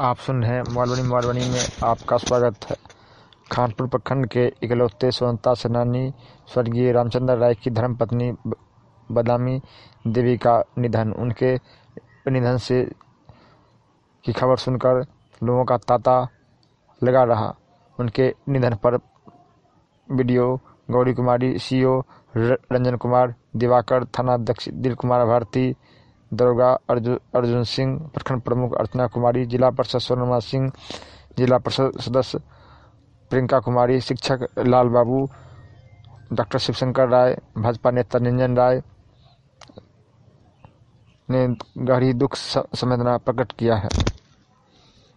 आप सुन रहे हैं मॉलबनी में आपका स्वागत है। खानपुर प्रखंड के इकलौते स्वतंत्रता सेनानी स्वर्गीय रामचंद्र राय की धर्मपत्नी बदामी देवी का निधन। उनके निधन से की खबर सुनकर लोगों का तांता लगा रहा। उनके निधन पर वीडियो गौरी कुमारी, सीओ रंजन कुमार, दिवाकर थाना अध्यक्ष दिल कुमार भारती, दरोगा अर्जुन सिंह, प्रखंड प्रमुख अर्चना कुमारी, जिला परिषद सोनमा सिंह, जिला परिषद सदस्य प्रियंका कुमारी, शिक्षक लाल बाबू, डॉक्टर शिवशंकर राय, भाजपा नेता निरंजन राय ने गहरी दुख संवेदना प्रकट किया है।